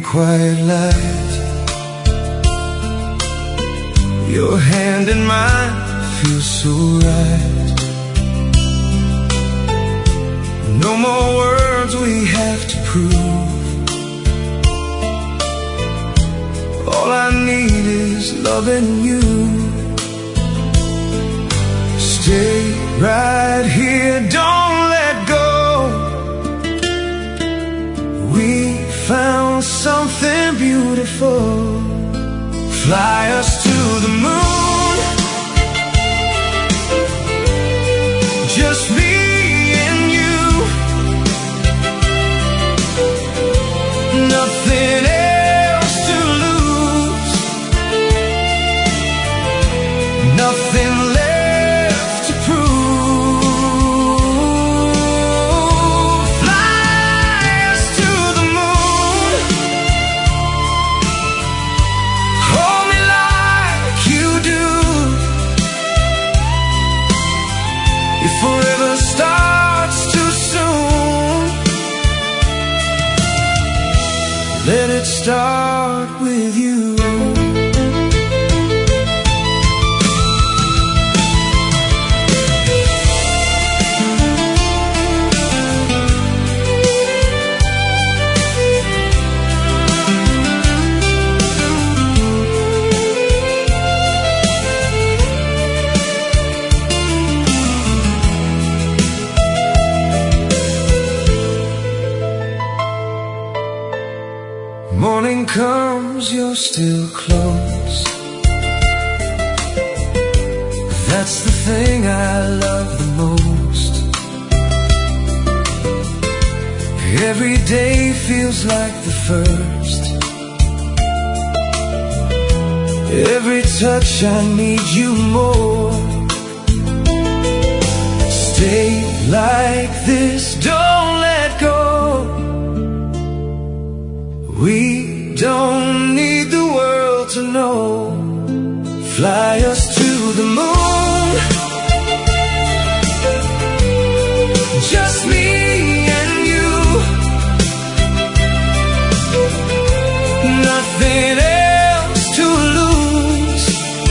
quiet light. Your hand in mine feels so right. No more words we have to prove. All I need is loving you. Stay right here, don't let go. We found something beautiful. Fly us to the moon. Just me and you. Nothing else to lose. Nothing left to prove. Fly us to the moon. Hold me like you do. If forever starts too soon, let it start with you. Morning comes, you're still close. That's the thing I love the most. Every day feels like the first. Every touch I need you more. Stay like this, don't let go. We don't need the world to know. Fly us to the moon. Just me and you. Nothing else to lose.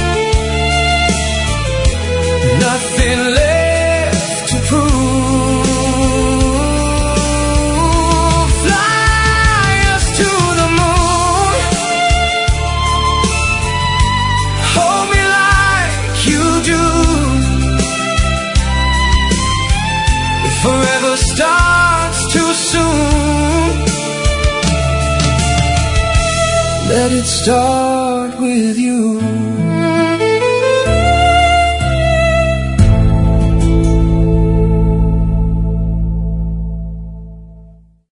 Nothing left to prove. Forever starts too soon. Let it start with you.